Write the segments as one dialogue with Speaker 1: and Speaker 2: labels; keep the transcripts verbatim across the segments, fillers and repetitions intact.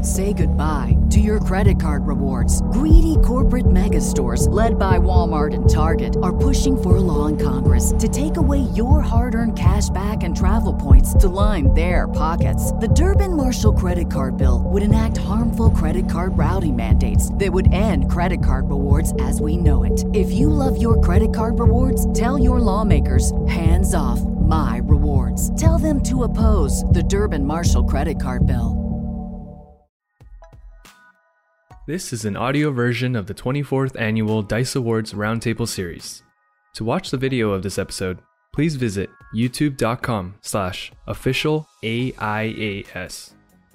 Speaker 1: Say goodbye to your credit card rewards. Greedy corporate mega stores, led by Walmart and Target, are pushing for a law in Congress to take away your hard-earned cash back and travel points to line their pockets. The Durbin-Marshall credit card bill would enact harmful credit card routing mandates that would end credit card rewards as we know it. If you love your credit card rewards, tell your lawmakers, hands off my rewards. Tell them to oppose the Durbin-Marshall credit card bill.
Speaker 2: This is an audio version of the twenty-fourth Annual DICE Awards Roundtable Series. To watch the video of this episode, please visit youtube.com slash official AIAS.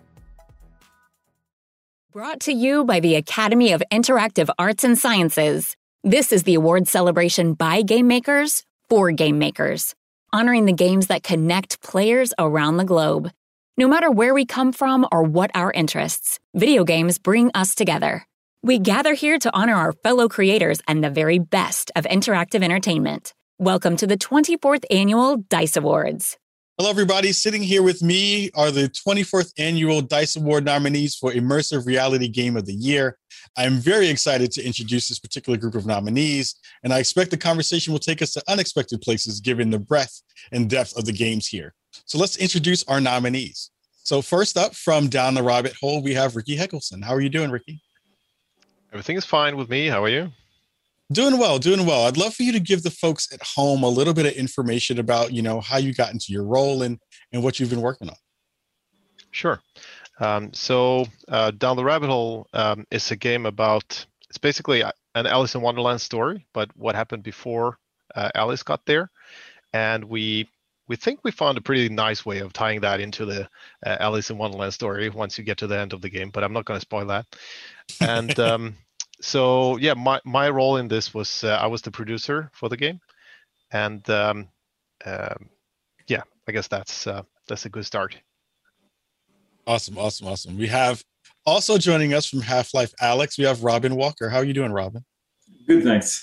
Speaker 3: Brought to you by the Academy of Interactive Arts and Sciences. This is the award celebration by game makers for game makers, honoring the games that connect players around the globe. No matter where we come from or what our interests, video games bring us together. We gather here to honor our fellow creators and the very best of interactive entertainment. Welcome to the twenty-fourth Annual DICE Awards.
Speaker 4: Hello, everybody. Sitting here with me are the twenty-fourth Annual DICE Award nominees for Immersive Reality Game of the Year. I'm very excited to introduce this particular group of nominees, and I expect the conversation will take us to unexpected places given the breadth and depth of the games here. So let's introduce our nominees. So first up, from Down the Rabbit Hole, we have Ricky Heckelson. How are you doing, Ricky?
Speaker 5: Everything is fine with me. How are you?
Speaker 4: Doing well, doing well. I'd love for you to give the folks at home a little bit of information about, you know, how you got into your role and, and what you've been working on.
Speaker 5: Sure. Um, so uh, Down the Rabbit Hole um, is a game about, it's basically an Alice in Wonderland story, but what happened before uh, Alice got there. And we we think we found a pretty nice way of tying that into the uh, Alice in Wonderland story once you get to the end of the game, but I'm not going to spoil that. And um, so, yeah, my, my role in this was uh, I was the producer for the game. And um, uh, yeah, I guess that's uh, that's a good start.
Speaker 4: Awesome, awesome, awesome. We have also joining us from Half-Life Alyx, we have Robin Walker. How are you doing, Robin?
Speaker 6: Good, thanks.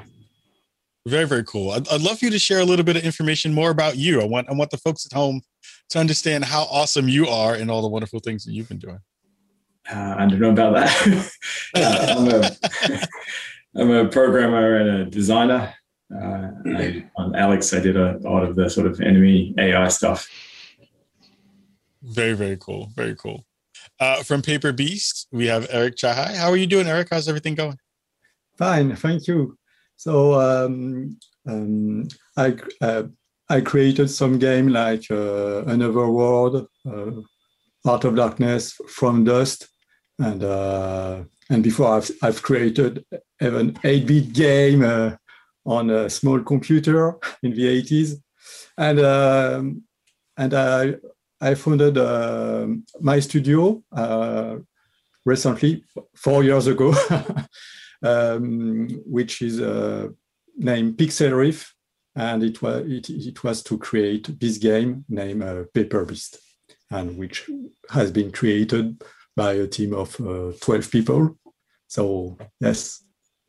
Speaker 4: Very, very cool. I'd, I'd love for you to share a little bit of information more about you. I want I want the folks at home to understand how awesome you are and all the wonderful things that you've been doing.
Speaker 6: Uh, I don't know about that. uh, I'm, a, I'm a programmer and a designer. Uh, I, on Alyx, I did a lot of the sort of enemy A I stuff.
Speaker 4: Very, very cool. Very cool. Uh, from Paper Beast, we have Eric Chahai. How are you doing, Eric? How's everything going?
Speaker 7: Fine, thank you. So um, um, I uh, I created some game like uh, Another World, uh, Heart of Darkness, From Dust, and uh, and before I've I've created an eight-bit game uh, on a small computer in the eighties, and um, and I I founded uh, my studio uh, recently, four years ago. Um, which is uh, named Pixel Riff, and it was it, it was to create this game named uh, Paper Beast, and which has been created by a team of uh, twelve people. So yes.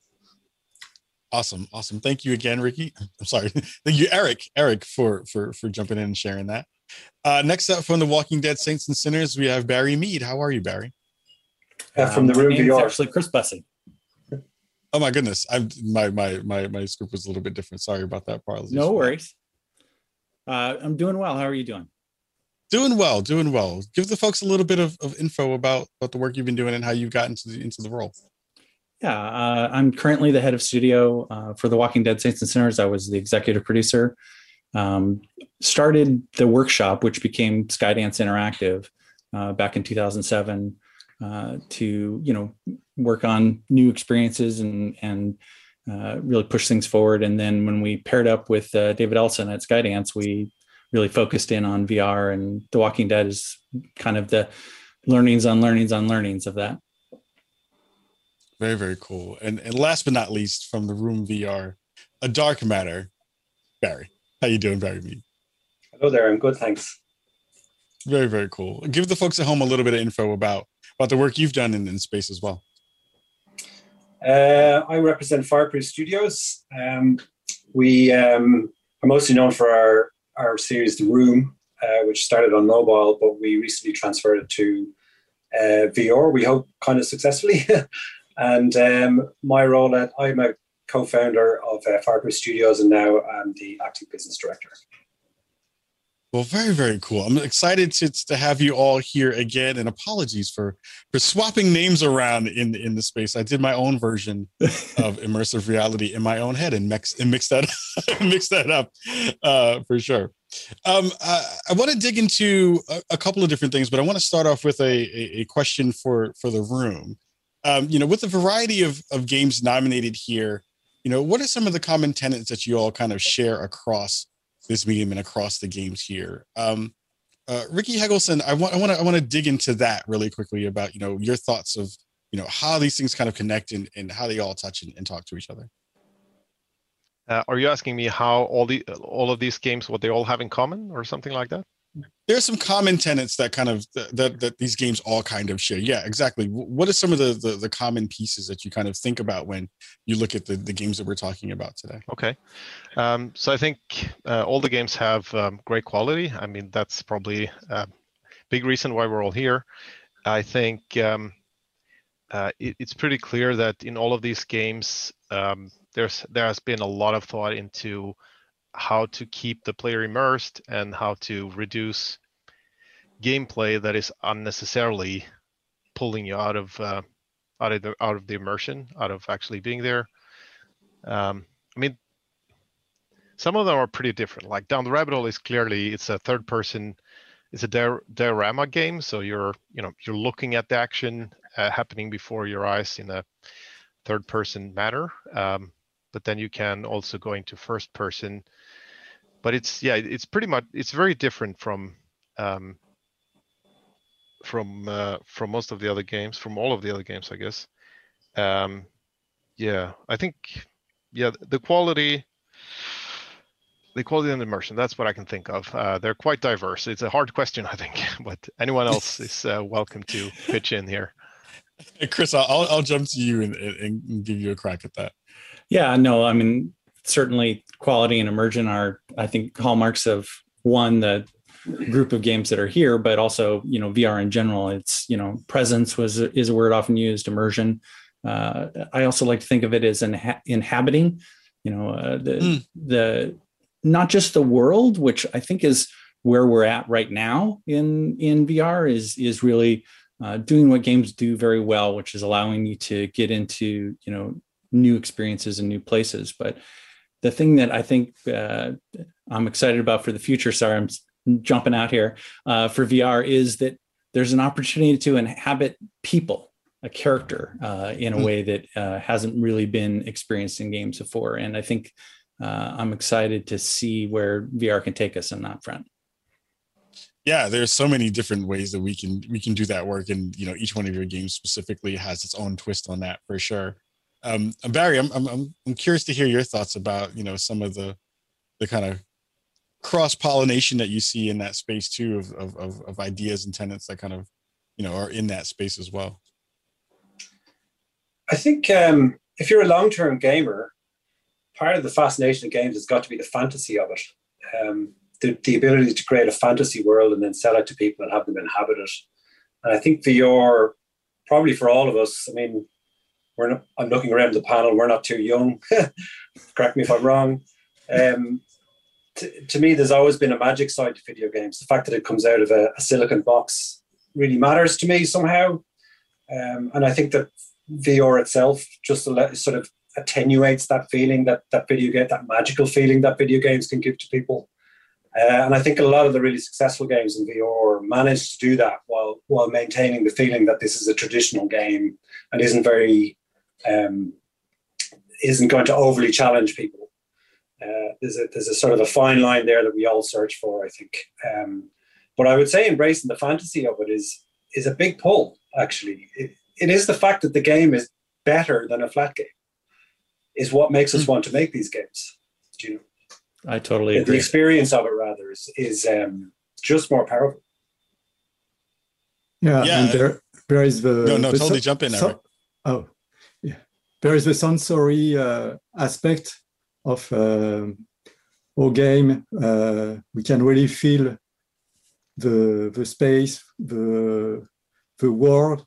Speaker 4: Awesome, awesome. Thank you again, Ricky. I'm sorry. Thank you, Eric. Eric, for for for jumping in and sharing that. Uh, next up, from The Walking Dead Saints and Sinners, we have Barry Mead. How are you, Barry?
Speaker 8: Uh, from the
Speaker 9: um,
Speaker 8: room
Speaker 9: is
Speaker 8: V R.
Speaker 9: actually Chris Bussing.
Speaker 4: Oh my goodness, I'm my my my my script was a little bit different. Sorry about that, Parles.
Speaker 9: No worries. Uh, I'm doing well. How are you doing?
Speaker 4: Doing well, doing well. Give the folks a little bit of, of info about, about the work you've been doing and how you've gotten into the into the role.
Speaker 9: Yeah, uh, I'm currently the head of studio uh, for The Walking Dead Saints and Sinners. I was the executive producer. Um, started the workshop, which became Skydance Interactive uh, back in two thousand seven. Uh, to you know work on new experiences and and uh, really push things forward. And then when we paired up with uh, David Ellison at Skydance, we really focused in on V R, and The Walking Dead is kind of the learnings on learnings on learnings of that.
Speaker 4: Very, very cool. And and last but not least, from the Room V R, A Dark Matter, Barry. How you doing, Barry Mead?
Speaker 8: Hello there. I'm good, thanks.
Speaker 4: Very, very cool. Give the folks at home a little bit of info about about the work you've done in, in space as well.
Speaker 8: Uh, I represent Fireproof Studios. Um, we um, are mostly known for our, our series The Room, uh, which started on mobile, but we recently transferred it to uh, V R, we hope kind of successfully. And um, my role at, I'm a co-founder of uh, Far Cry Studios, and now I'm the acting business director.
Speaker 4: Well, very, very cool. I'm excited to, to have you all here again, and apologies for, for swapping names around in, in the space. I did my own version of immersive reality in my own head and, mix, and mix that mix that up uh, for sure. Um, uh, I want to dig into a, a couple of different things, but I want to start off with a, a, a question for, for the room. Um, you know, with the variety of, of games nominated here, you know, what are some of the common tenets that you all kind of share across this medium and across the games here? Um, uh, Ricky Hegelson, I want I want to I want to dig into that really quickly about, you know, your thoughts of, you know, how these things kind of connect and, and how they all touch and, and talk to each other.
Speaker 5: Uh, are you asking me how all the all of these games, what they all have in common, or something like that?
Speaker 4: There's some common tenets that kind of that that these games all kind of share. Yeah, exactly. What are some of the the, the common pieces that you kind of think about when you look at the, the games that we're talking about today?
Speaker 5: Okay, um, so I think uh, all the games have um, great quality. I mean, that's probably a big reason why we're all here. I think um, uh, it, it's pretty clear that in all of these games, um, there's there has been a lot of thought into how to keep the player immersed and how to reduce gameplay that is unnecessarily pulling you out of uh, out of the out of the immersion, out of actually being there. Um, I mean, some of them are pretty different. Like Down the Rabbit Hole is clearly it's a third person, it's a di- diorama game, so you're you know you're looking at the action uh, happening before your eyes in a third person manner. Um, but then you can also go into first person. But it's yeah, it's pretty much it's very different from um, from uh, from most of the other games, from all of the other games, I guess. Um, yeah, I think yeah, the quality, the quality and immersion. That's what I can think of. Uh, they're quite diverse. It's a hard question, I think, but anyone else is uh, welcome to pitch in here.
Speaker 4: Hey, Chris, I'll I'll jump to you and, and give you a crack at that.
Speaker 9: Yeah, no, I mean, certainly quality and immersion are, I think, hallmarks of one, the group of games that are here, but also, you know, V R in general. It's, you know, presence was is a word often used, immersion. Uh, I also like to think of it as inha- inhabiting, you know, uh, the mm. the not just the world, which I think is where we're at right now in in V R, is is really uh, doing what games do very well, which is allowing you to get into, you know, new experiences and new places. But the thing that I think uh, I'm excited about for the future, sorry, I'm jumping out here, uh, for V R is that there's an opportunity to inhabit people, a character, uh, in a mm. way that uh, hasn't really been experienced in games before. And I think uh, I'm excited to see where V R can take us on that front.
Speaker 4: Yeah, there's so many different ways that we can we can do that work, and you know, each one of your games specifically has its own twist on that for sure. Um, Barry, I'm I'm I'm curious to hear your thoughts about, you know, some of the the kind of cross pollination that you see in that space too, of of of ideas and tenets that kind of, you know, are in that space as well.
Speaker 8: I think um, if you're a long-term gamer, part of the fascination of games has got to be the fantasy of it, um, the the ability to create a fantasy world and then sell it to people and have them inhabit it. And I think V R, probably for all of us, I mean. We're not, I'm looking around the panel. We're not too young. Correct me if I'm wrong. Um, to, to me, there's always been a magic side to video games. The fact that it comes out of a, a silicon box really matters to me somehow. Um, and I think that V R itself just sort of attenuates that feeling, that that video game, that magical feeling that video games can give to people. Uh, and I think a lot of the really successful games in V R manage to do that while while maintaining the feeling that this is a traditional game and isn't very um, isn't going to overly challenge people. Uh, there's a there's a sort of a fine line there that we all search for, I think. Um, but I would say embracing the fantasy of it is is a big pull. Actually, it, it is the fact that the game is better than a flat game is what makes us want to make these games. Do you know?
Speaker 9: I totally agree.
Speaker 8: The experience of it, rather, is, is um, just more powerful.
Speaker 7: Yeah,
Speaker 4: yeah.
Speaker 7: and there, there is the...
Speaker 4: No, no,
Speaker 7: the
Speaker 4: totally
Speaker 7: so,
Speaker 4: jump in, Eric.
Speaker 7: So, oh, yeah. There is the sensory uh, aspect of uh, our game. Uh, we can really feel the the space, the the world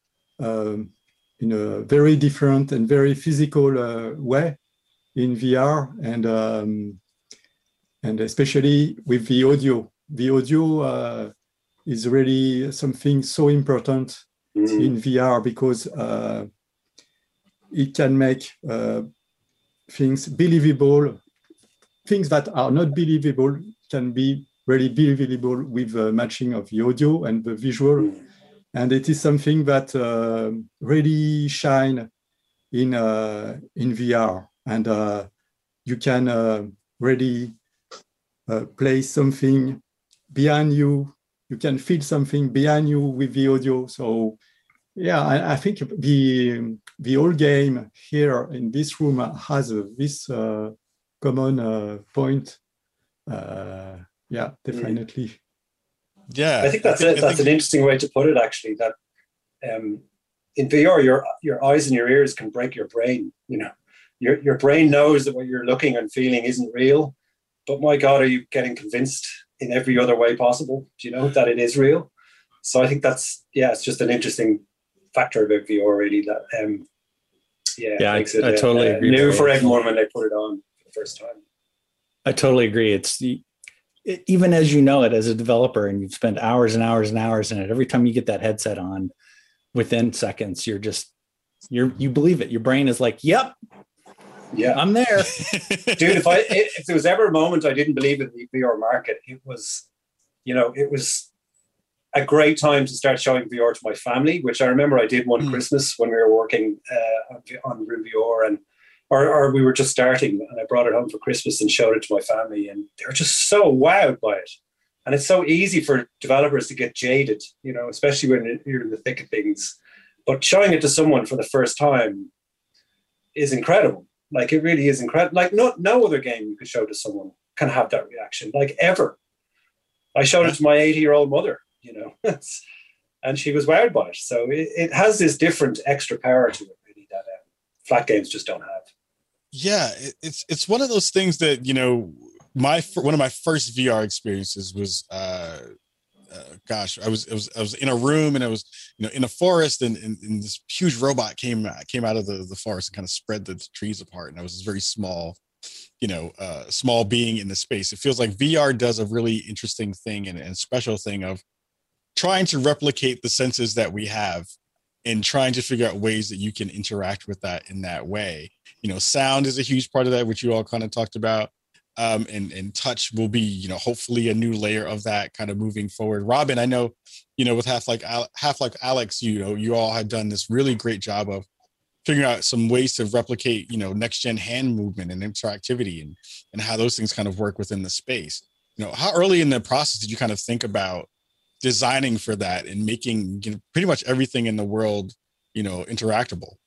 Speaker 7: um, in a very different and very physical uh, way in V R, and um, and especially with the audio. The audio uh, is really something so important mm-hmm. in V R because uh, it can make uh, things believable. Things that are not believable can be really believable with the matching of the audio and the visual. Mm-hmm. And it is something that uh, really shine in uh, in V R. And uh, you can uh, really uh, play something behind you. You can feel something behind you with the audio. So yeah, I, I think the the whole game here in this room has uh, this uh, common uh, point. Uh, yeah, definitely. Mm.
Speaker 4: Yeah,
Speaker 8: I think that's I think, it. That's think... an interesting way to put it. Actually, that um, in V R, your your eyes and your ears can break your brain. You know, your your brain knows that what you're looking and feeling isn't real. But my God, are you getting convinced in every other way possible? Do you know that it is real? So I think that's yeah, it's just an interesting factor about V R, really. That um, yeah,
Speaker 9: yeah,
Speaker 8: makes
Speaker 9: I,
Speaker 8: it
Speaker 9: I totally
Speaker 8: uh,
Speaker 9: agree.
Speaker 8: New for everyone when they put it on for the first time.
Speaker 9: I totally agree. It's the even as you know it as a developer and you've spent hours and hours and hours in it, every time you get that headset on, within seconds, you're just, you're, you believe it. Your brain is like, yep,
Speaker 8: yeah,
Speaker 9: I'm there.
Speaker 8: Dude, if I, if there was ever a moment I didn't believe in the V R market, it was, you know, it was a great time to start showing V R to my family, which I remember I did one mm. Christmas when we were working uh, on Room V R, and Or, or we were just starting, and I brought it home for Christmas and showed it to my family, and they were just so wowed by it. And it's so easy for developers to get jaded, you know, especially when you're in the thick of things. But showing it to someone for the first time is incredible. Like, it really is incredible. Like, no, no other game you could show to someone can have that reaction, like, ever. I showed it to my eighty-year-old mother, you know, and she was wowed by it. So it, it has this different extra power to it, really, that um, flat games just don't have.
Speaker 4: Yeah, it's it's one of those things that, you know, my one of my first V R experiences was, uh, uh, gosh, I was I was I was in a room and I was, you know, in a forest, and, and, and this huge robot came came out of the, the forest and kind of spread the trees apart, and I was this very small, you know, uh, small being in the space. It feels like V R does a really interesting thing and, and special thing of trying to replicate the senses that we have and trying to figure out ways that you can interact with that in that way. You know, sound is a huge part of that, which you all kind of talked about. Um, and, and touch will be, you know, hopefully a new layer of that kind of moving forward. Robin, I know, you know, with Half-Life, Half-Life Alyx, you know, you all had done this really great job of figuring out some ways to replicate, you know, next gen hand movement and interactivity and, and how those things kind of work within the space. You know, how early in the process did you kind of think about designing for that and making, you know, pretty much everything in the world, you know, interactable?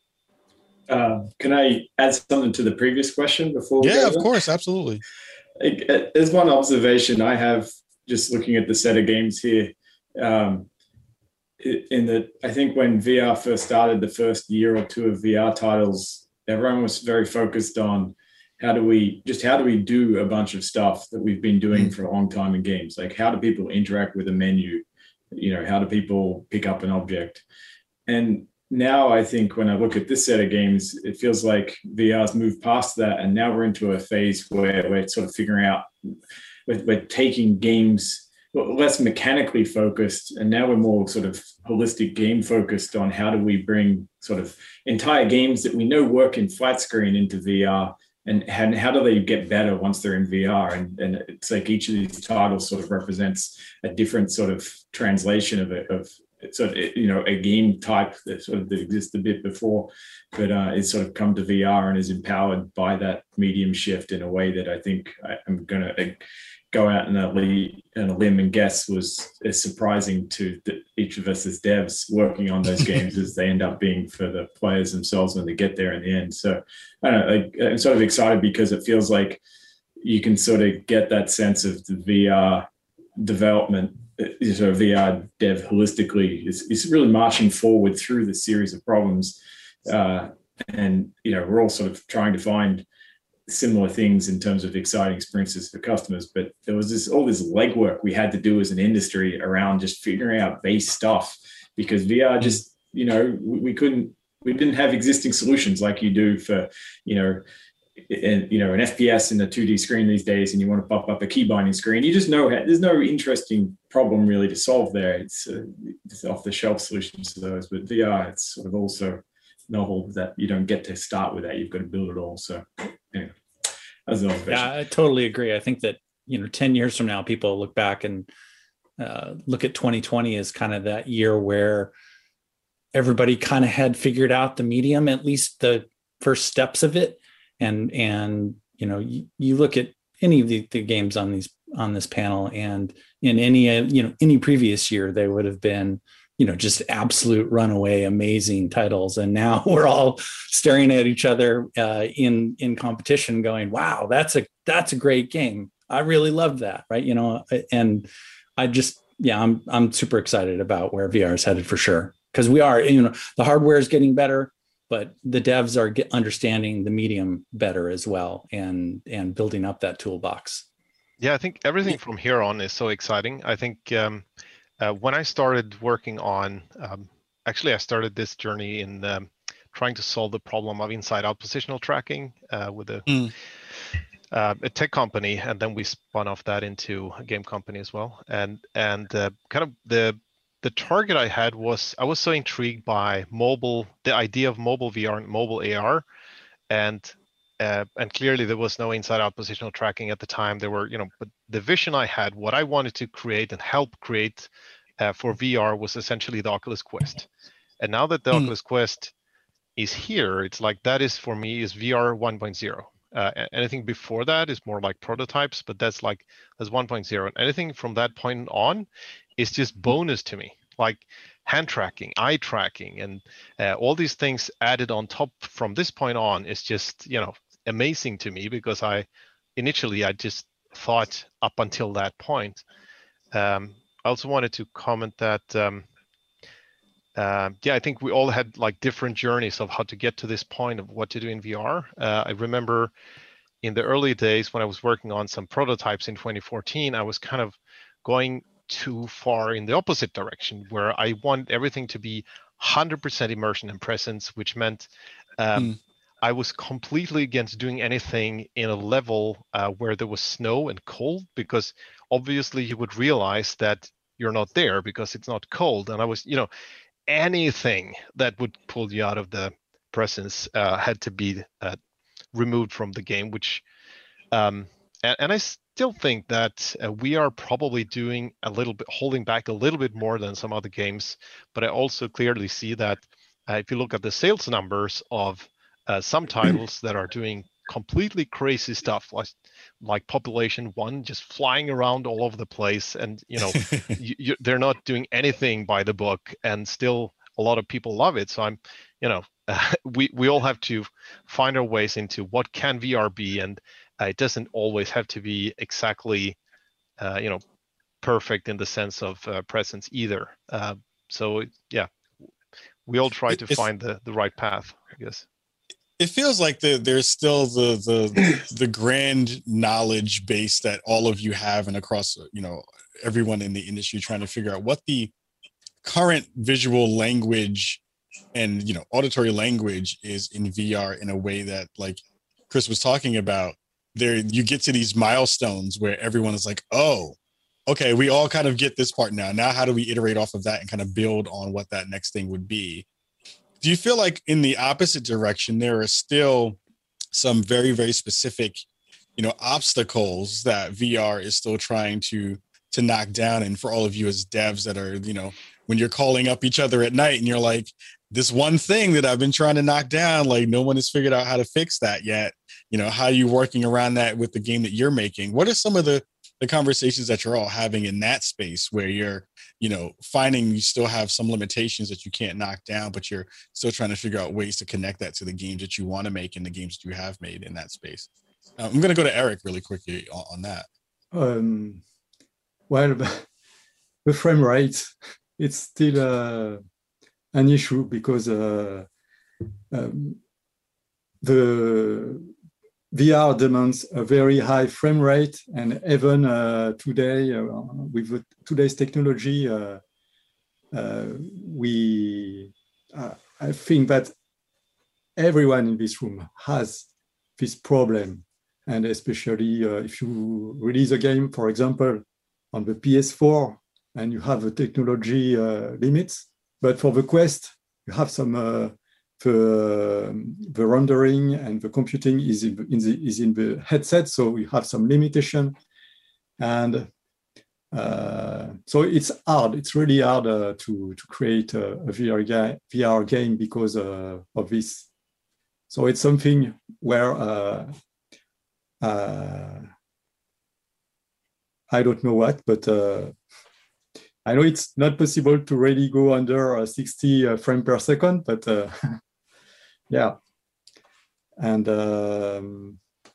Speaker 6: Uh, can I add something to the previous question before?
Speaker 4: Yeah, of course, absolutely.
Speaker 6: There's one observation I have just looking at the set of games here. Um, in that, I think when V R first started, the first year or two of V R titles, everyone was very focused on how do we just how do we do a bunch of stuff that we've been doing mm-hmm. for a long time in games? Like, how do people interact with a menu? You know, how do people pick up an object? And now I think when I look at this set of games, it feels like V R's moved past that, and now we're into a phase where we're sort of figuring out, we're, we're taking games less mechanically focused, and now we're more sort of holistic game focused on how do we bring sort of entire games that we know work in flat screen into V R, and, and how do they get better once they're in V R? And, and it's like each of these titles sort of represents a different sort of translation of it, of sort of, you know, a game type that sort of that exists a bit before, but uh, it's sort of come to V R and is empowered by that medium shift in a way that I think I, I'm going to go out on a, on a limb and guess was as surprising to the, each of us as devs working on those games as they end up being for the players themselves when they get there in the end. So I don't know, like, I'm sort of excited because it feels like you can sort of get that sense of the V R development, sort of V R dev holistically is, is really marching forward through the series of problems. Uh, and, you know, we're all sort of trying to find similar things in terms of exciting experiences for customers. But there was this all this legwork we had to do as an industry around just figuring out base stuff because V R just, you know, we, we couldn't, we didn't have existing solutions like you do for, you know, in, you know, an F P S in a two D screen these days, and you want to pop up a key binding screen. You just know how, there's no interesting problem really to solve there. It's, uh, it's off the shelf solutions to those, but V R, it's sort of also novel that you don't get to start with that. You've got to build it all. So anyway, that's an observation.
Speaker 9: Yeah, I totally agree. I think that, you know, ten years from now, people look back and uh, look at twenty twenty as kind of that year where everybody kind of had figured out the medium, at least the first steps of it. And, and, you know, you, you look at any of the, the games on these, on this panel, and in any, uh, you know, any previous year, they would have been, you know, just absolute runaway, amazing titles. And now we're all staring at each other uh, in, in competition going, wow, that's a, that's a great game. I really love that. Right. You know, and I just, yeah, I'm, I'm super excited about where V R is headed for sure. Cause we are, you know, the hardware is getting better, but the devs are get, understanding the medium better as well, and, and building up that toolbox.
Speaker 5: Yeah. I think everything from here on is so exciting. I think, um, Uh, when I started working on, um, actually, I started this journey in um, trying to solve the problem of inside-out positional tracking uh, with a, mm. uh, a tech company, and then we spun off that into a game company as well. And and uh, kind of the the target I had was, I was so intrigued by mobile, the idea of mobile V R and mobile A R, and uh, and clearly there was no inside-out positional tracking at the time. There were, you know, but the vision I had, what I wanted to create and help create uh, for V R was essentially the Oculus Quest. And now that the mm. Oculus Quest is here, it's like, that is for me is V R one point oh. Uh, anything before that is more like prototypes, but that's like, that's one point oh. And anything from that point on is just bonus to me, like hand tracking, eye tracking, and uh, all these things added on top from this point on is just, you know, amazing to me, because I initially I just thought up until that point. Um, I also wanted to comment that um, uh, yeah, I think we all had like different journeys of how to get to this point of what to do in V R. Uh, I remember in the early days when I was working on some prototypes in twenty fourteen, I was kind of going too far in the opposite direction, where I want everything to be one hundred percent immersion and presence, which meant um, mm. I was completely against doing anything in a level uh, where there was snow and cold, because obviously you would realize that you're not there because it's not cold. And I was, you know, anything that would pull you out of the presence uh, had to be uh, removed from the game, which, um, and, and I still think that uh, we are probably doing a little bit, holding back a little bit more than some other games. But I also clearly see that uh, if you look at the sales numbers of Uh, some titles that are doing completely crazy stuff, like like Population One, just flying around all over the place, and you know, you, you, they're not doing anything by the book, and still a lot of people love it. So I'm, you know, uh, we we all have to find our ways into what can V R be, and uh, it doesn't always have to be exactly, uh, you know, perfect in the sense of uh, presence either. Uh, so yeah, we all try to it's, find the the right path, I guess.
Speaker 4: It feels like the, there's still the the the grand knowledge base that all of you have, and across, you know, everyone in the industry, trying to figure out what the current visual language and, you know, auditory language is in V R, in a way that, like Chris was talking about, there you get to these milestones where everyone is like, oh, okay, we all kind of get this part now. Now, how do we iterate off of that and kind of build on what that next thing would be? Do you feel like in the opposite direction, there are still some very, very specific, you know, obstacles that V R is still trying to to knock down? And for all of you as devs that are, you know, when you're calling up each other at night and you're like, this one thing that I've been trying to knock down, like no one has figured out how to fix that yet. You know, how are you working around that with the game that you're making? What are some of the the conversations that you're all having in that space, where you're, you know, finding you still have some limitations that you can't knock down, but you're still trying to figure out ways to connect that to the games that you want to make and the games that you have made in that space? Uh, I'm going to go to Eric really quickly on, on that.
Speaker 7: Um, well, the frame rate, it's still uh, an issue, because uh, um, the V R demands a very high frame rate, and even uh, today, uh, with today's technology, uh, uh, we, uh, I think that everyone in this room has this problem. And especially uh, if you release a game, for example, on the P S four, and you have a technology uh, limits, but for the Quest, you have some, uh, the, the rendering and the computing is in the, in the, is in the headset, so you have some limitation. And uh, so it's hard, it's really hard uh, to, to create a, a V R, ga- V R game because uh, of this. So it's something where uh, uh, I don't know what, but uh, I know it's not possible to really go under uh, sixty uh, frames per second, but uh, yeah. And um,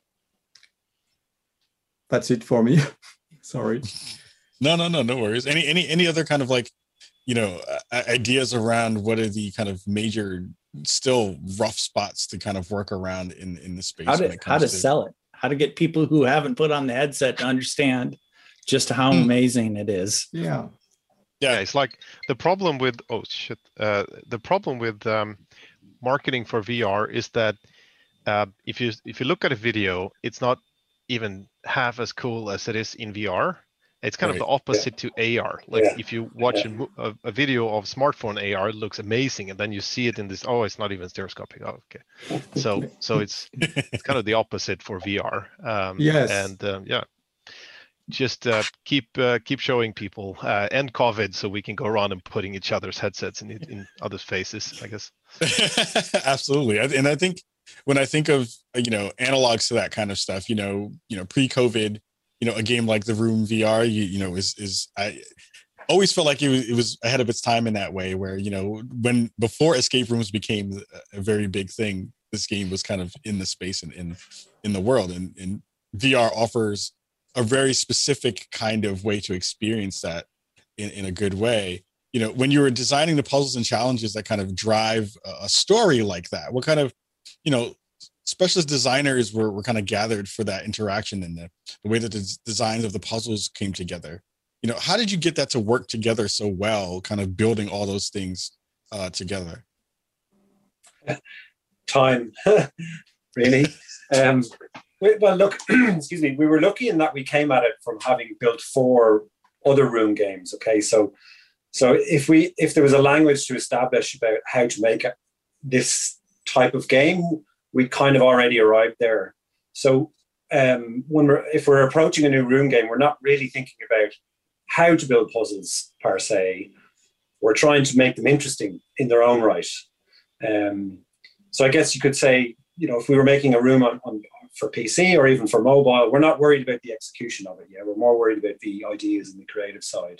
Speaker 7: that's it for me. Sorry.
Speaker 4: No, no, no, no worries. Any, any, any other kind of like, you know, uh, ideas around what are the kind of major, still rough spots to kind of work around in, in the space?
Speaker 9: How to,
Speaker 4: when it comes
Speaker 9: how to,
Speaker 4: to
Speaker 9: sell it, how to get people who haven't put on the headset to understand just how
Speaker 4: Hmm.
Speaker 9: amazing it is.
Speaker 7: Yeah.
Speaker 5: Yeah, it's like the problem with oh shit, uh, the problem with um, marketing for V R is that uh, if you if you look at a video, it's not even half as cool as it is in V R. It's kind
Speaker 4: Right.
Speaker 5: of the opposite to A R. Like
Speaker 8: Yeah.
Speaker 5: if you watch
Speaker 8: Yeah.
Speaker 5: a, mo- a, a video of smartphone A R, it looks amazing, and then you see it in this. Oh, it's not even stereoscopic. Oh, okay. So so it's it's kind of the opposite for V R. Um,
Speaker 7: Yes.
Speaker 5: And um, yeah. Just uh, keep uh, keep showing people uh, and COVID, so we can go around and putting each other's headsets in in others' faces, I guess.
Speaker 4: Absolutely. I- And I think when I think of, uh, you know, analogs to that kind of stuff, you know, you know, pre-COVID, you know, a game like The Room V R, you, you know, is, is, I always felt like it was, it was ahead of its time in that way where, you know, when, before escape rooms became a very big thing, this game was kind of in the space and in, in the world. And, and V R offers a very specific kind of way to experience that in, in a good way. You know, when you were designing the puzzles and challenges that kind of drive a story like that, what kind of, you know, specialist designers were, were kind of gathered for that interaction and the, the way that the designs of the puzzles came together? You know, how did you get that to work together so well, kind of building all those things uh, together?
Speaker 8: Time, really. Um, we- well, look, excuse me, we were lucky in that we came at it from having built four other room games. Okay, so so if we if there was a language to establish about how to make a, this type of game, we kind of already arrived there. So um, when we're if we're approaching a new room game, we're not really thinking about how to build puzzles per se. We're trying to make them interesting in their own right. Um, so I guess you could say, you know, if we were making a room on, on for P C or even for mobile, we're not worried about the execution of it. Yeah, we're more worried about the ideas and the creative side.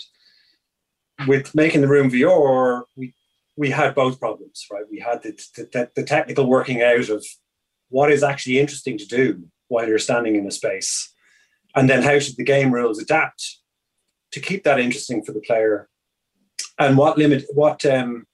Speaker 8: With making the room V R, we we had both problems, right? We had the, the, the technical working out of what is actually interesting to do while you're standing in a space, and then how should the game rules adapt to keep that interesting for the player, and what limit what um,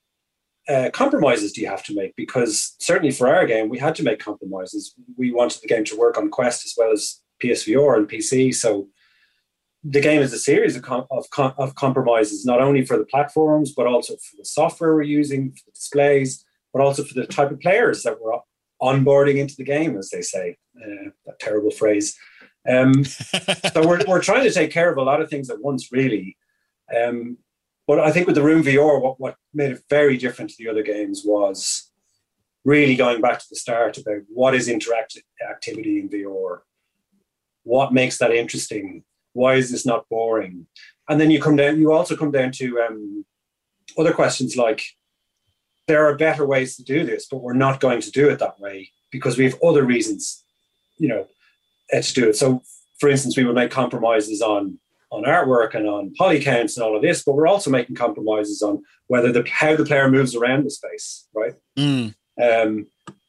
Speaker 8: uh, compromises do you have to make? Because certainly for our game, we had to make compromises. We wanted the game to work on Quest as well as P S V R and P C, so the game is a series of, com- of, com- of compromises, not only for the platforms, but also for the software we're using, for the displays, but also for the type of players that we're onboarding into the game, as they say. Uh, that terrible phrase. Um, so we're, we're trying to take care of a lot of things at once, really. Um, but I think with the Room V R, what, what made it very different to the other games was really going back to the start about what is interactive activity in V R, what makes that interesting. Why is this not boring? And then you come down, you also come down to um, other questions like, there are better ways to do this, but we're not going to do it that way because we have other reasons, you know, to do it. So, for instance, we would make compromises on, on artwork and on poly counts and all of this, but we're also making compromises on whether the how the player moves around the space, right?
Speaker 4: Mm.
Speaker 8: Um,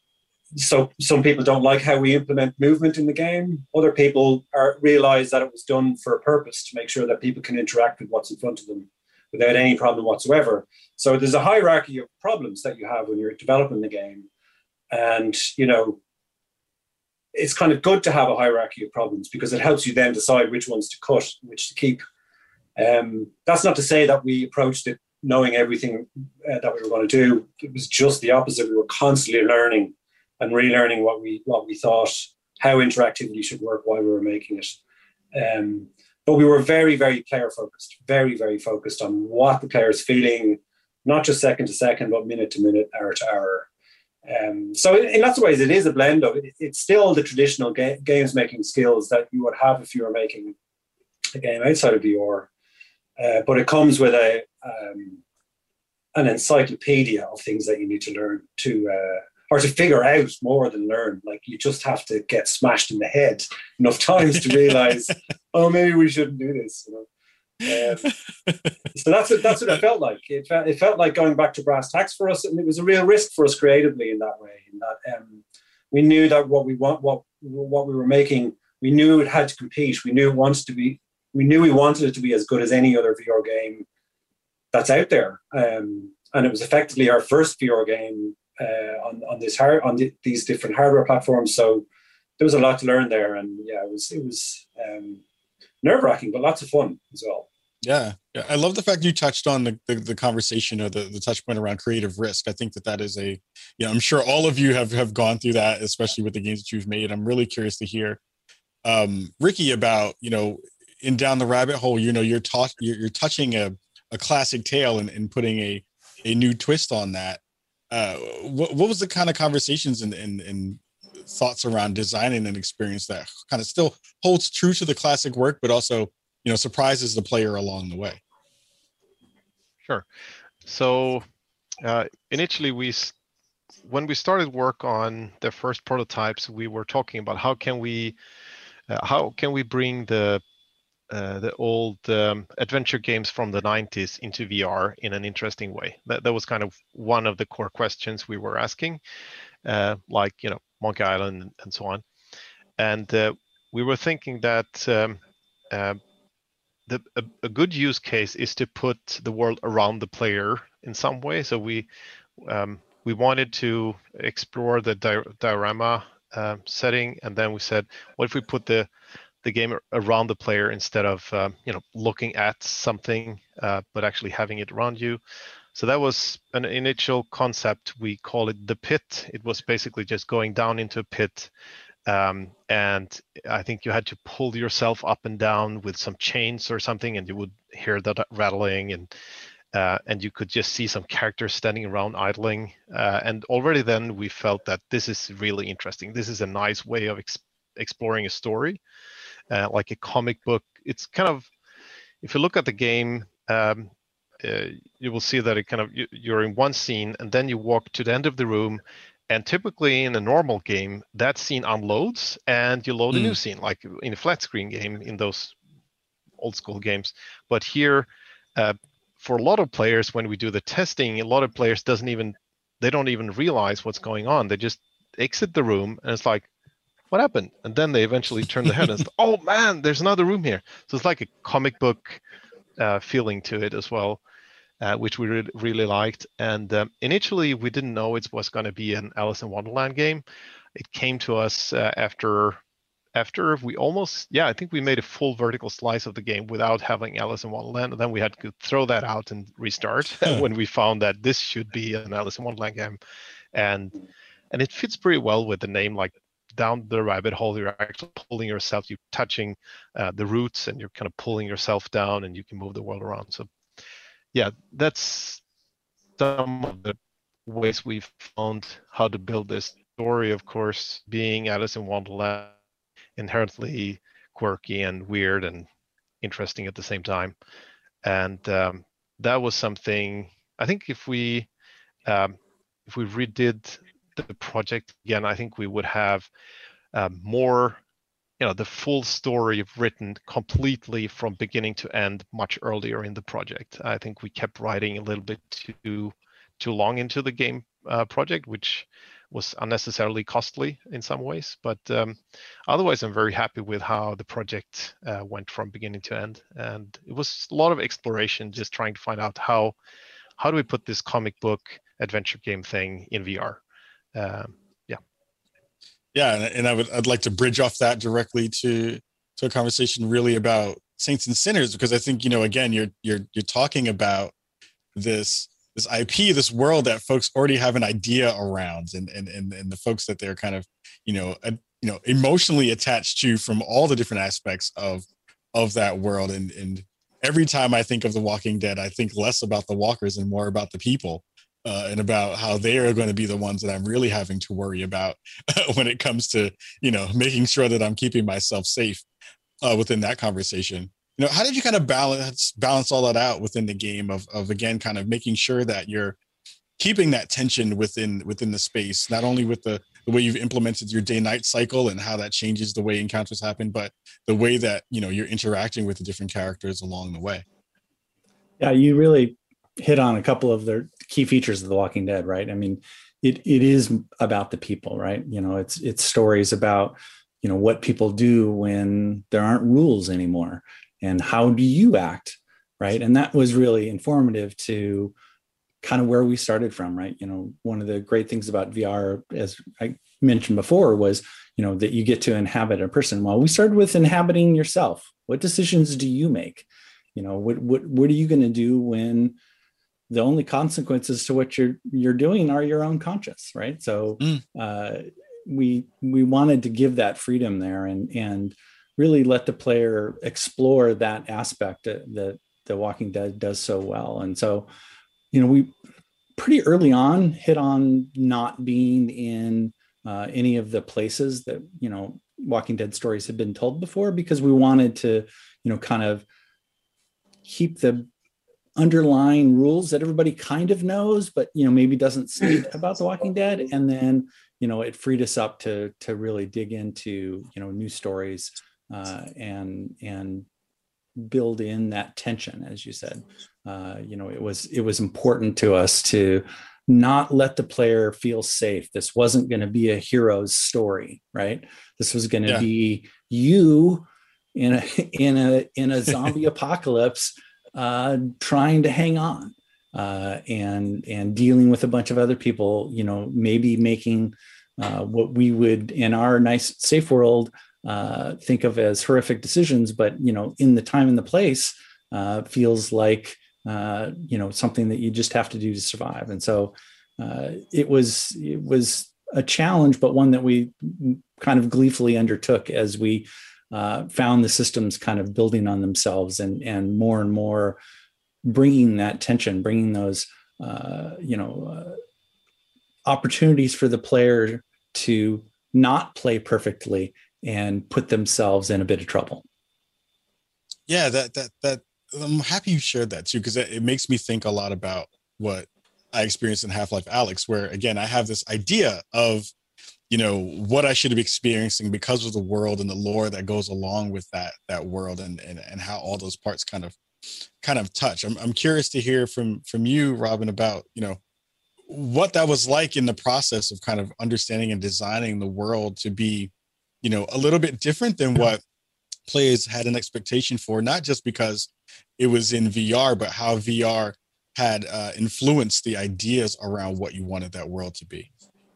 Speaker 8: So some people don't like how we implement movement in the game. Other people are, realize that it was done for a purpose to make sure that people can interact with what's in front of them without any problem whatsoever. So there's a hierarchy of problems that you have when you're developing the game. And, you know, it's kind of good to have a hierarchy of problems because it helps you then decide which ones to cut, which to keep. Um, that's not to say that we approached it knowing everything uh, that we were going to do. It was just the opposite. We were constantly learning and relearning what we what we thought, how interactivity should work, why we were making it. Um, but we were very, very player focused, very, very focused on what the player's feeling, not just second to second, but minute to minute, hour to hour. Um, so in, in lots of ways, it is a blend of it. It's still the traditional ga- games making skills that you would have if you were making a game outside of V R. Uh, but it comes with a um, an encyclopedia of things that you need to learn to uh, or to figure out more than learn. Like you just have to get smashed in the head enough times to realize, oh, maybe we shouldn't do this. You know? Um, so that's what, that's what it felt like. It felt, it felt like going back to brass tacks for us, and it was a real risk for us creatively in that way. In that um, we knew that what we want, what what we were making, we knew it had to compete. We knew it wanted to be. We knew we wanted it to be as good as any other V R game that's out there, um, and it was effectively our first V R game uh, on on this hard on the, these different hardware platforms. So there was a lot to learn there, and yeah, it was it was. Um, nerve-wracking, but lots of fun as well.
Speaker 4: Yeah, yeah. I love the fact you touched on the, the, the conversation or the, the touch point around creative risk. I think that that is a, you know, I'm sure all of you have, have gone through that, especially with the games that you've made. I'm really curious to hear, um, Ricky, about, you know, in Down the Rabbit Hole, you know, you're, ta- you're, you're touching a, a classic tale and, and putting a, a new twist on that. Uh, what, what was the kind of conversations and, and, and thoughts around designing an experience that kind of still holds true to the classic work, but also, you know, surprises the player along the way?
Speaker 5: Sure. So uh, initially, we when we started work on the first prototypes, we were talking about how can we uh, how can we bring the uh, the old um, adventure games from the nineties into V R in an interesting way. That that was kind of one of the core questions we were asking, uh, like you know. Monkey Island and so on, and uh, we were thinking that um, uh, the a, a good use case is to put the world around the player in some way. So we um, we wanted to explore the di- diorama uh, setting, and then we said, what if we put the the game around the player instead of um, you know looking at something, uh, but actually having it around you. So that was an initial concept. We call it the pit. It was basically just going down into a pit. Um, and I think you had to pull yourself up and down with some chains or something, and you would hear that rattling, and uh, and you could just see some characters standing around idling. Uh, and already then we felt that this is really interesting. This is a nice way of ex- exploring a story, uh, like a comic book. It's kind of, if you look at the game, um, Uh, you will see that it kind of you, you're in one scene and then you walk to the end of the room, and typically in a normal game that scene unloads and you load mm. a new scene, like in a flat screen game in those old school games. But here, uh, for a lot of players, when we do the testing, a lot of players doesn't even they don't even realize what's going on. They just exit the room and it's like, what happened? And then they eventually turn their head and it's, oh man, there's another room here. So it's like a comic book uh, feeling to it as well. Uh, which we re- really liked. And um, initially, we didn't know it was going to be an Alice in Wonderland game. It came to us uh, after after we almost, yeah, I think we made a full vertical slice of the game without having Alice in Wonderland. And then we had to throw that out and restart when we found that this should be an Alice in Wonderland game. And and it fits pretty well with the name, like Down the Rabbit Hole. You're actually pulling yourself, you're touching uh, the roots, and you're kind of pulling yourself down, and you can move the world around. So yeah, that's some of the ways we've found how to build this story. Of course, being Alice in Wonderland, inherently quirky and weird and interesting at the same time. And um, that was something, I think if we um, if we redid the project again, I think we would have um, more, you know, the full story written completely from beginning to end much earlier in the project. I think we kept writing a little bit too too long into the game uh, project, which was unnecessarily costly in some ways. But um, otherwise, I'm very happy with how the project uh, went from beginning to end. And it was a lot of exploration, just trying to find out how how do we put this comic book adventure game thing in V R. Um,
Speaker 4: Yeah, and, and I would I'd like to bridge off that directly to to a conversation really about Saints and Sinners, because I think, you know, again, you're you're you're talking about this this I P, this world that folks already have an idea around, and and and, and the folks that they're kind of, you know, uh, you know, emotionally attached to from all the different aspects of of that world. And and every time I think of The Walking Dead, I think less about the walkers and more about the people, uh, and about how they are going to be the ones that I'm really having to worry about when it comes to, you know, making sure that I'm keeping myself safe uh, within that conversation. You know, how did you kind of balance balance all that out within the game of of again kind of making sure that you're keeping that tension within within the space, not only with the the way you've implemented your day-night cycle and how that changes the way encounters happen, but the way that, you know, you're interacting with the different characters along the way?
Speaker 9: Yeah, you really hit on a couple of the key features of The Walking Dead, right? I mean, it it is about the people, right? You know, it's it's stories about, you know, what people do when there aren't rules anymore, and how do you act, right? And that was really informative to kind of where we started from, right? You know, one of the great things about V R, as I mentioned before, was, you know, that you get to inhabit a person. Well, we started with inhabiting yourself. What decisions do you make? You know, what what what are you going to do when the only consequences to what you're you're doing are your own conscience, right? So mm. uh, we we wanted to give that freedom there, and and really let the player explore that aspect that, that The Walking Dead does so well. And so, you know, we pretty early on hit on not being in uh, any of the places that, you know, Walking Dead stories had been told before, because we wanted to, you know, kind of keep the underlying rules that everybody kind of knows, but, you know, maybe doesn't say about The Walking Dead. And then, you know, it freed us up to, to really dig into, you know, new stories uh, and, and build in that tension, as you said. Uh, you know, it was it was important to us to not let the player feel safe. This wasn't going to be a hero's story, right? This was going to yeah. be you in a in a in a zombie apocalypse, uh, trying to hang on uh, and and dealing with a bunch of other people. You know, maybe making uh, what we would in our nice safe world uh, think of as horrific decisions, but you know, in the time and the place, uh, feels like uh, you know, something that you just have to do to survive. And so uh, it was it was a challenge, but one that we kind of gleefully undertook as we uh, found the systems kind of building on themselves, and and more and more bringing that tension, bringing those uh, you know uh, opportunities for the player to not play perfectly and put themselves in a bit of trouble.
Speaker 4: Yeah, that that that I'm happy you shared that too, because it makes me think a lot about what I experienced in Half-Life Alyx, where again I have this idea of, you know, what I should be experiencing because of the world and the lore that goes along with that that world, and and and how all those parts kind of kind of touch. I'm I'm curious to hear from from you, Robin, about, you know, what that was like in the process of kind of understanding and designing the world to be, you know, a little bit different than what players had an expectation for, not just because it was in V R, but how V R had uh, influenced the ideas around what you wanted that world to be.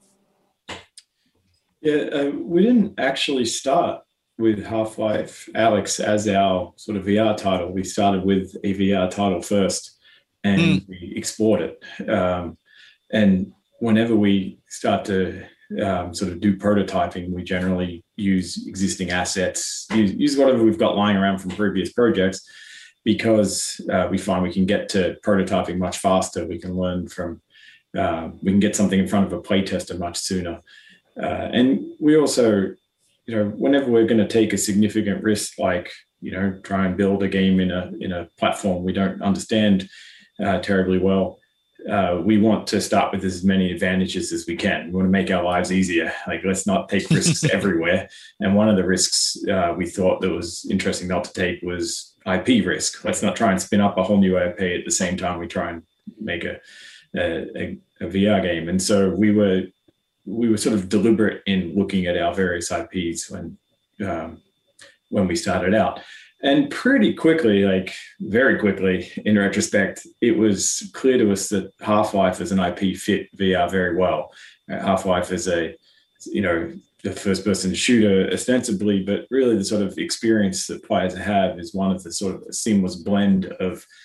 Speaker 6: Yeah, uh, we didn't actually start with Half-Life Alyx as our sort of V R title. We started with a V R title first, and mm. we explored it. Um, and whenever we start to um, sort of do prototyping, we generally use existing assets, use, use whatever we've got lying around from previous projects, because uh, we find we can get to prototyping much faster. We can learn from, uh, we can get something in front of a playtester much sooner. Uh, and we also, you know, whenever we're going to take a significant risk, like, you know, try and build a game in a in a platform we don't understand uh, terribly well, uh, we want to start with as many advantages as we can. We want to make our lives easier. Like, let's not take risks everywhere. And one of the risks uh, we thought that was interesting not to take was I P risk. Let's not try and spin up a whole new I P at the same time we try and make a a, a V R game. And so we were we were sort of deliberate in looking at our various I Ps when um, when we started out. And pretty quickly, like very quickly, in retrospect, it was clear to us that Half-Life as an I P fit V R very well. Uh, Half-Life is a, you know, the first-person shooter ostensibly, but really the sort of experience that players have is one of the sort of seamless blend of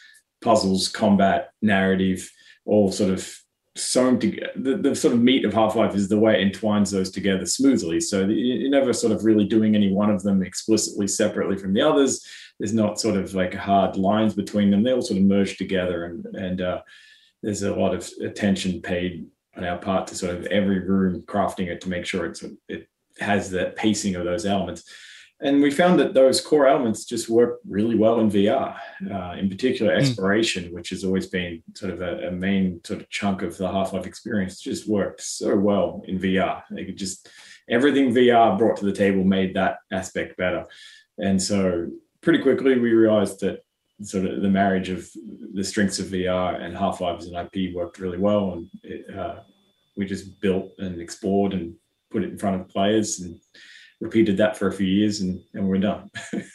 Speaker 6: puzzles, combat, narrative, all sort of sewn together. The, the sort of meat of Half-Life is the way it entwines those together smoothly. So you're never sort of really doing any one of them explicitly separately from the others. There's not sort of like hard lines between them. They all sort of merge together, and, and uh, there's a lot of attention paid on our part to sort of every room, crafting it to make sure it's, it has that pacing of those elements. And we found that those core elements just work really well in V R, uh, in particular exploration, mm. which has always been sort of a, a main sort of chunk of the Half-Life experience, just worked so well in V R. They could just, everything V R brought to the table made that aspect better. And so pretty quickly we realized that sort of the marriage of the strengths of V R and Half-Life as an I P worked really well. And it, uh, we just built and explored and put it in front of players and repeated that for a few years, and, and we're done.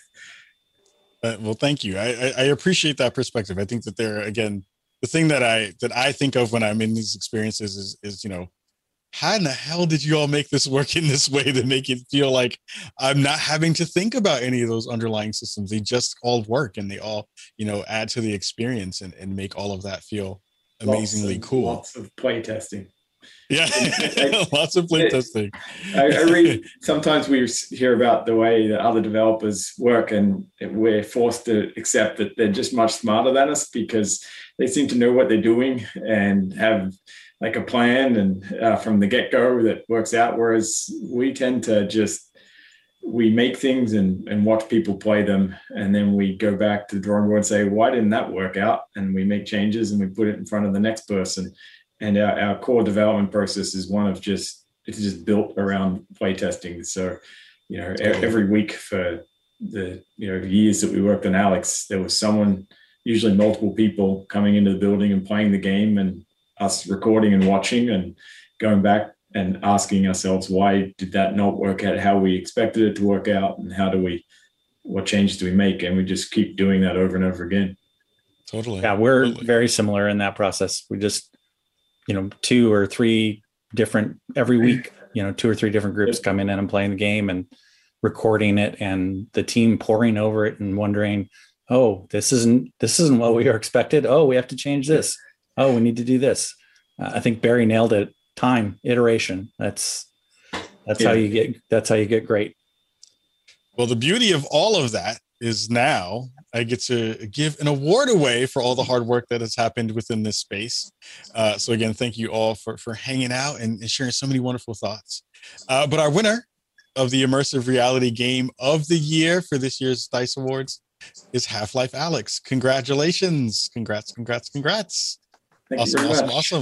Speaker 4: uh, well, thank you. I, I appreciate that perspective. I think that there, again, the thing that I that I think of when I'm in these experiences is, is, you know, how in the hell did you all make this work in this way to make it feel like I'm not having to think about any of those underlying systems? They just all work, and they all, you know, add to the experience and, and make all of that feel amazingly
Speaker 6: lots of,
Speaker 4: cool.
Speaker 6: Lots of play testing.
Speaker 4: Yeah, lots of play testing.
Speaker 6: I, I read, sometimes we hear about the way that other developers work, and we're forced to accept that they're just much smarter than us because they seem to know what they're doing and have like a plan and uh, from the get-go that works out. Whereas we tend to just, we make things and, and watch people play them. And then we go back to the drawing board and say, why didn't that work out? And we make changes and we put it in front of the next person. And our, our core development process is one of just, it's just built around playtesting. So, you know, every week for the, you know, years that we worked on Alex, there was someone, usually multiple people coming into the building and playing the game, and us recording and watching and going back and asking ourselves, why did that not work out how we expected it to work out? And how do we, what changes do we make? And we just keep doing that over and over again.
Speaker 4: Totally.
Speaker 9: Yeah, we're
Speaker 4: totally.
Speaker 9: very similar in that process. We just, you know, two or three different every week, you know, two or three different groups coming in and playing the game and recording it, and the team poring over it and wondering, oh, this isn't, this isn't what we are expected. Oh, we have to change this. Oh, we need to do this. Uh, I think Barry nailed it. Time, iteration. That's, that's yeah. how you get, that's how you get great.
Speaker 4: Well, the beauty of all of that is now I get to give an award away for all the hard work that has happened within this space. Uh, so again, thank you all for, for hanging out and, and sharing so many wonderful thoughts. Uh, but our winner of the Immersive Reality Game of the Year for this year's DICE Awards is Half-Life Alyx. Congratulations. Congrats, congrats, congrats.
Speaker 6: Thank
Speaker 4: awesome,
Speaker 6: you
Speaker 4: awesome,
Speaker 6: much.
Speaker 4: awesome.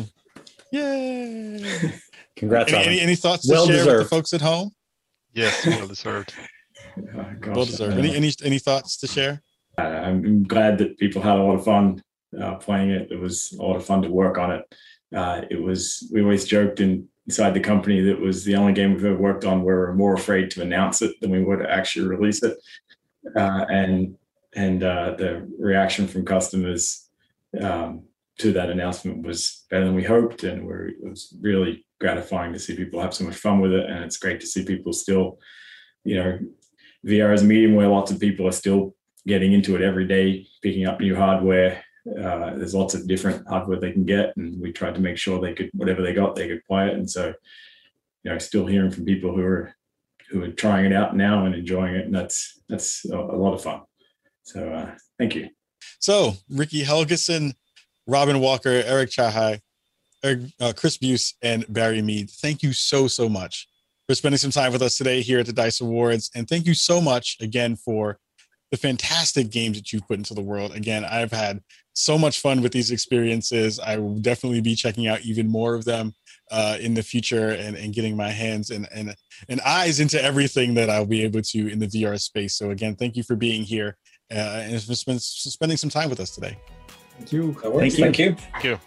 Speaker 4: Yay.
Speaker 9: Congrats.
Speaker 4: Any, any, any thoughts to
Speaker 9: well
Speaker 4: share
Speaker 9: deserved.
Speaker 4: with the folks at home?
Speaker 5: Yes, well deserved.
Speaker 6: Oh, gosh,
Speaker 4: well deserved. Any, any, any thoughts to share?
Speaker 6: Uh, I'm glad that people had a lot of fun uh, playing it. It was a lot of fun to work on it. Uh, it was, we always joked in, inside the company that it was the only game we've ever worked on where we're more afraid to announce it than we were to actually release it. Uh, and and uh, the reaction from customers um, to that announcement was better than we hoped. And we're, it was really gratifying to see people have so much fun with it. And it's great to see people still, you know, V R is a medium where lots of people are still getting into it every day, picking up new hardware. Uh, there's lots of different hardware they can get, and we tried to make sure they could, whatever they got, they could play it. And so, you know, still hearing from people who are who are trying it out now and enjoying it, and that's that's a, a lot of fun. So, uh, thank you.
Speaker 4: So, Ricky Helgeson, Robin Walker, Eric Chahai, Eric, uh, Chris Buse, and Barry Mead, thank you so so much for spending some time with us today here at the DICE Awards, and thank you so much again for the fantastic games that you've put into the world. Again, I've had so much fun with these experiences. I will definitely be checking out even more of them uh, in the future and, and getting my hands and, and, and eyes into everything that I'll be able to in the V R space. So again, thank you for being here uh, and for spend, spending some time with us today.
Speaker 7: Thank you.
Speaker 8: Thank you. Thank you.
Speaker 5: Thank you.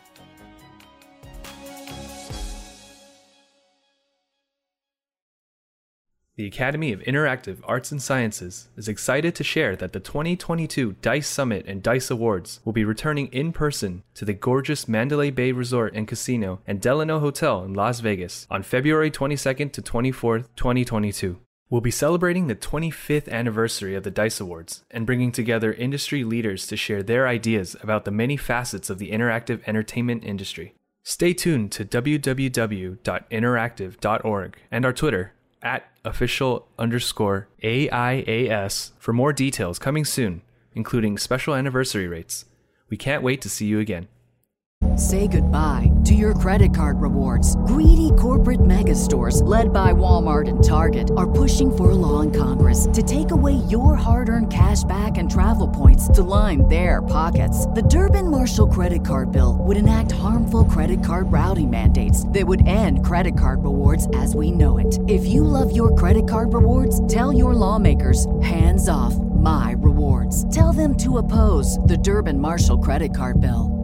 Speaker 2: The Academy of Interactive Arts and Sciences is excited to share that the twenty twenty-two DICE Summit and DICE Awards will be returning in person to the gorgeous Mandalay Bay Resort and Casino and Delano Hotel in Las Vegas on February twenty-second to twenty-fourth, twenty twenty-two. We'll be celebrating the twenty-fifth anniversary of the DICE Awards and bringing together industry leaders to share their ideas about the many facets of the interactive entertainment industry. Stay tuned to w w w dot interactive dot org and our Twitter at official underscore A I A S for more details coming soon, including special anniversary rates. We can't wait to see you again.
Speaker 1: Say goodbye to your credit card rewards. Greedy corporate mega stores, led by Walmart and Target, are pushing for a law in Congress to take away your hard-earned cash back and travel points to line their pockets. The Durbin-Marshall credit card bill would enact harmful credit card routing mandates that would end credit card rewards as we know it. If you love your credit card rewards, tell your lawmakers, hands off my rewards. Tell them to oppose the Durbin-Marshall credit card bill.